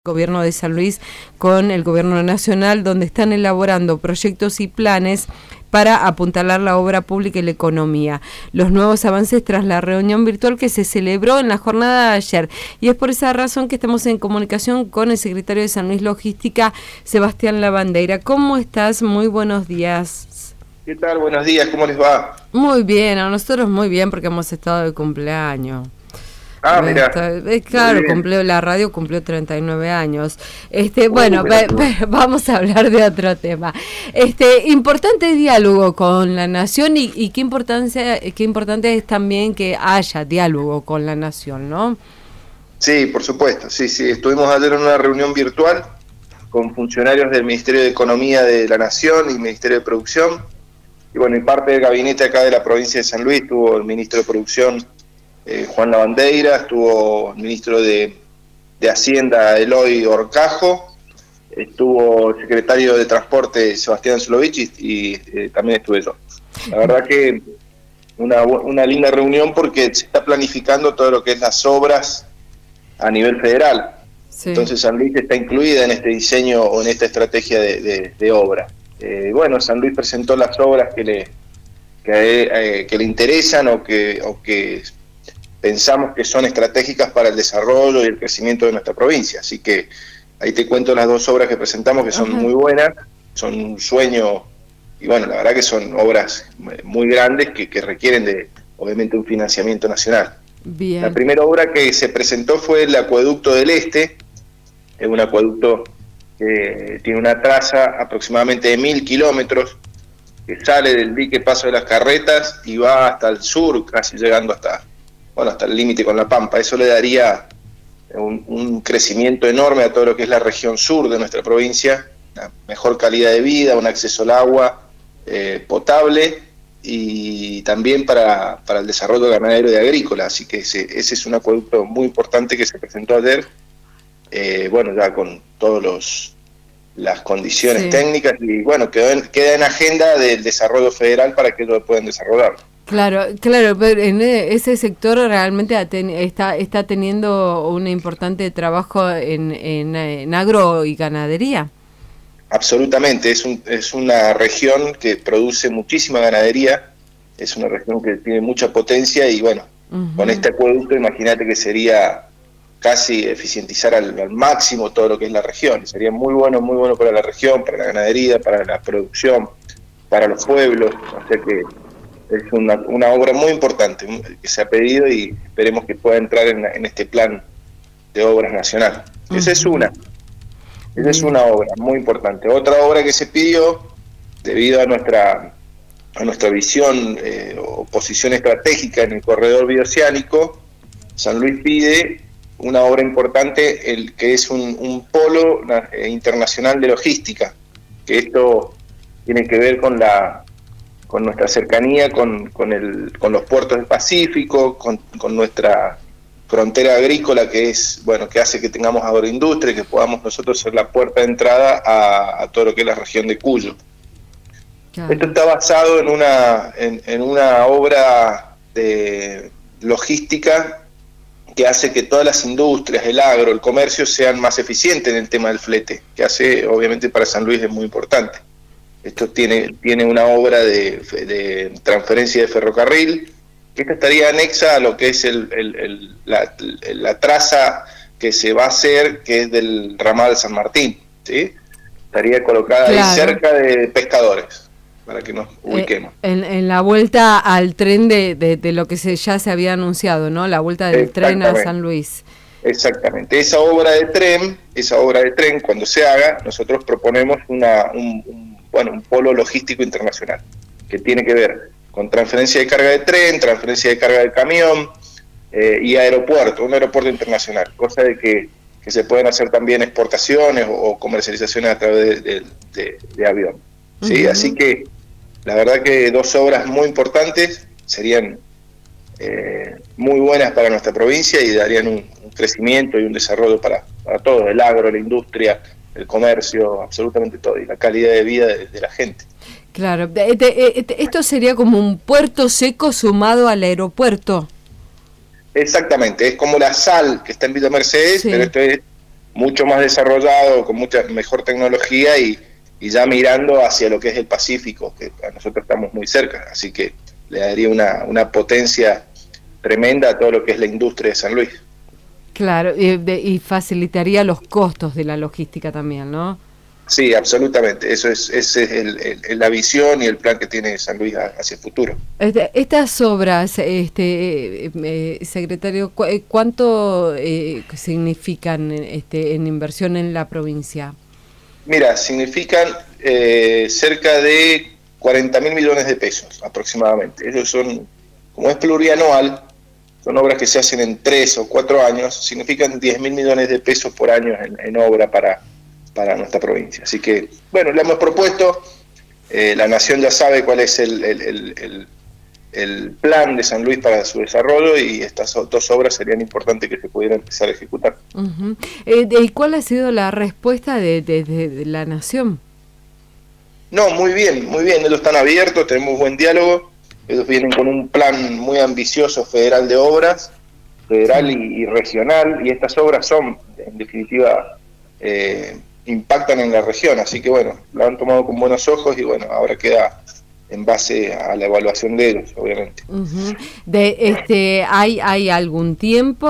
Gobierno de San Luis con el Gobierno Nacional, donde están elaborando proyectos y planes para apuntalar la obra pública y la economía. Los nuevos avances tras la reunión virtual que se celebró en la jornada de ayer. Y es por esa razón que estamos en comunicación con el secretario de San Luis Logística, Sebastián Lavandeira. ¿Cómo estás? Muy buenos días. ¿Qué tal? Buenos días, ¿cómo les va? Muy bien, a nosotros muy bien porque hemos estado de cumpleaños. Mira. Claro, la radio cumplió 39 años. Bueno, vamos a hablar de otro tema. Importante diálogo con la nación y qué importante es también que haya diálogo con la nación, ¿no? Sí, por supuesto. Sí, estuvimos ayer en una reunión virtual con funcionarios del Ministerio de Economía de la Nación y Ministerio de Producción. Y bueno, y parte del gabinete acá de la provincia de San Luis estuvo el ministro de Producción, Juan Lavandeira, estuvo el ministro de Hacienda, Eloy Horcajo, estuvo el secretario de Transporte, Sebastián Zulovich, y también estuve yo. La verdad que una linda reunión porque se está planificando todo lo que es las obras a nivel federal. Sí. Entonces San Luis está incluida en este diseño o en esta estrategia de obra. Bueno, San Luis presentó las obras que le interesan o que pensamos que son estratégicas para el desarrollo y el crecimiento de nuestra provincia. Así que ahí te cuento las dos obras que presentamos, que son muy buenas, son un sueño, y bueno, la verdad que son obras muy grandes que requieren obviamente, un financiamiento nacional. Bien. La primera obra que se presentó fue el Acueducto del Este, es un acueducto que tiene una traza aproximadamente de 1.000 kilómetros, que sale del dique Paso de las Carretas y va hasta el sur, casi llegando hasta el límite con La Pampa. Eso le daría un crecimiento enorme a todo lo que es la región sur de nuestra provincia, una mejor calidad de vida, un acceso al agua potable y también para el desarrollo ganadero y agrícola. Así que ese es un acueducto muy importante que se presentó ayer, ya con todas las condiciones técnicas y queda en agenda del desarrollo federal para que lo puedan desarrollar. Claro, pero en ese sector realmente está teniendo un importante trabajo en agro y ganadería. Absolutamente, es una región que produce muchísima ganadería, es una región que tiene mucha potencia y con este acueducto imagínate que sería casi eficientizar al máximo todo lo que es la región. Sería muy bueno para la región, para la ganadería, para la producción, para los pueblos, o sea que es una obra muy importante que se ha pedido y esperemos que pueda entrar en este plan de obras nacional. Esa es una obra muy importante. Otra obra que se pidió, debido a nuestra visión o posición estratégica en el corredor bioceánico, San Luis pide una obra importante, que es un polo internacional de logística, que esto tiene que ver con nuestra cercanía con los puertos del Pacífico, con nuestra frontera agrícola que hace que tengamos agroindustria y que podamos nosotros ser la puerta de entrada a todo lo que es la región de Cuyo. Claro. Esto está basado en una obra de logística que hace que todas las industrias, el agro, el comercio sean más eficientes en el tema del flete, que hace obviamente para San Luis es muy importante. Esto tiene una obra de transferencia de ferrocarril, que esta estaría anexa a lo que es la traza que se va a hacer, que es del ramal San Martín, ¿sí? Estaría colocada ahí cerca de Pescadores, para que nos ubiquemos. En la vuelta al tren de lo que ya se había anunciado, ¿no? La vuelta del tren a San Luis. Exactamente. Esa obra de tren, cuando se haga, nosotros proponemos un polo logístico internacional, que tiene que ver con transferencia de carga de tren, transferencia de carga de camión y un aeropuerto internacional, cosa de que se pueden hacer también exportaciones o comercializaciones a través de avión. ¿Sí? Así que la verdad que dos obras muy importantes, serían muy buenas para nuestra provincia y darían un crecimiento y un desarrollo para todo, el agro, la industria, el comercio, absolutamente todo, y la calidad de vida de la gente. Claro, esto sería como un puerto seco sumado al aeropuerto. Exactamente, es como la sal que está en Villa Mercedes, pero esto es mucho más desarrollado, con mucha mejor tecnología y ya mirando hacia lo que es el Pacífico, que a nosotros estamos muy cerca, así que le daría una potencia tremenda a todo lo que es la industria de San Luis. Claro, y facilitaría los costos de la logística también, ¿no? Sí, absolutamente. Esa es la visión y el plan que tiene San Luis hacia el futuro. Estas obras, secretario, ¿cuánto significan en inversión en la provincia? Mira, significan cerca de 40.000 millones de pesos aproximadamente. Esos son, como es plurianual, son obras que se hacen en 3 o 4 años, significan 10.000 millones de pesos por año en obra para nuestra provincia. Así que, bueno, le hemos propuesto, la Nación ya sabe cuál es el plan de San Luis para su desarrollo y estas 2 obras serían importantes que se pudieran empezar a ejecutar. Uh-huh. ¿Y cuál ha sido la respuesta de la Nación? No, muy bien, ellos están abiertos, tenemos buen diálogo, ellos vienen con un plan muy ambicioso federal de obras, federal y regional, y estas obras son, en definitiva, impactan en la región, así que bueno, lo han tomado con buenos ojos y bueno, ahora queda en base a la evaluación de ellos, obviamente. Uh-huh. ¿Hay algún tiempo?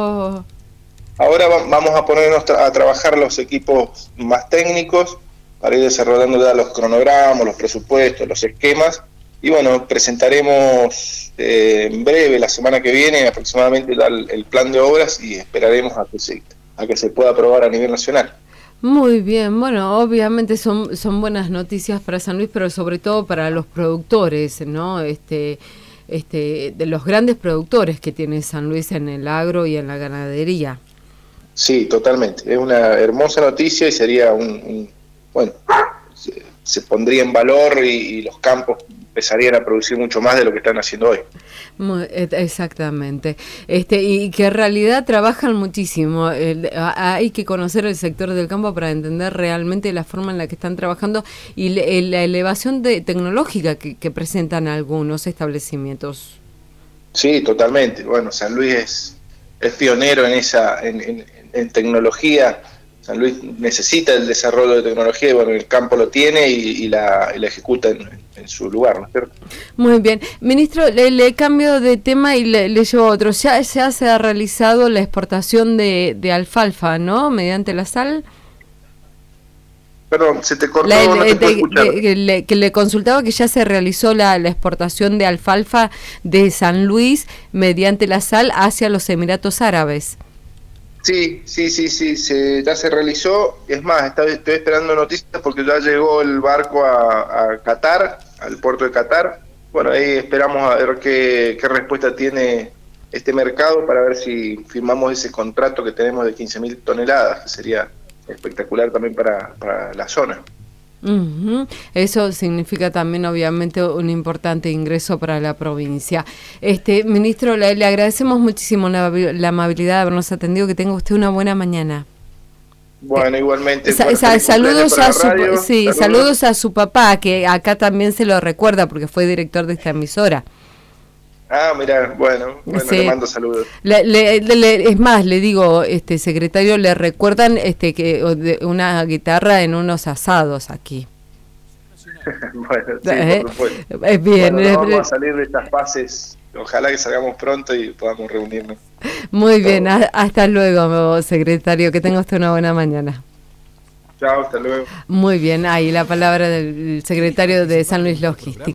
Ahora vamos a ponernos a trabajar los equipos más técnicos para ir desarrollando ya los cronogramas, los presupuestos, los esquemas, y bueno, presentaremos en breve, la semana que viene aproximadamente, el plan de obras y esperaremos a que se pueda aprobar a nivel nacional. Muy bien, bueno, obviamente son buenas noticias para San Luis, pero sobre todo para los productores, ¿no? De los grandes productores que tiene San Luis en el agro y en la ganadería. Sí, totalmente. Es una hermosa noticia y sería bueno, se pondría en valor y los campos empezarían a producir mucho más de lo que están haciendo hoy. Exactamente. Y que en realidad trabajan muchísimo. Hay que conocer el sector del campo para entender realmente la forma en la que están trabajando y la elevación tecnológica que presentan algunos establecimientos. Sí, totalmente. Bueno, San Luis es pionero en tecnología. San Luis necesita el desarrollo de tecnología y bueno, el campo lo tiene y la ejecuta en su lugar, ¿no es cierto? Muy bien. Ministro, le cambio de tema y le llevo otro. Ya se ha realizado la exportación de alfalfa, ¿no? Mediante la sal. Perdón, se te cortó, no te puedo escuchar. Que le consultaba que ya se realizó la exportación de alfalfa de San Luis mediante la sal hacia los Emiratos Árabes. Sí, ya se realizó. Es más, estoy esperando noticias porque ya llegó el barco a Qatar, al puerto de Qatar. Bueno, ahí esperamos a ver qué respuesta tiene este mercado para ver si firmamos ese contrato que tenemos de 15.000 toneladas, que sería espectacular también para la zona. Uh-huh. Eso significa también obviamente un importante ingreso para la provincia. Ministro, le agradecemos muchísimo la amabilidad de habernos atendido, que tenga usted una buena mañana. Bueno, igualmente. Saludos a su papá, que acá también se lo recuerda porque fue director de esta emisora. Ah, mira, bueno, sí. Le mando saludos. Es más, le digo, secretario, le recuerdan que una guitarra en unos asados aquí. Bueno, sí, por supuesto. Es bien. Bueno, vamos a salir de estas fases. Ojalá que salgamos pronto y podamos reunirnos. Muy bien, hasta luego, secretario. Que tenga usted una buena mañana. Chao, hasta luego. Muy bien, ahí la palabra del secretario de San Luis Logística.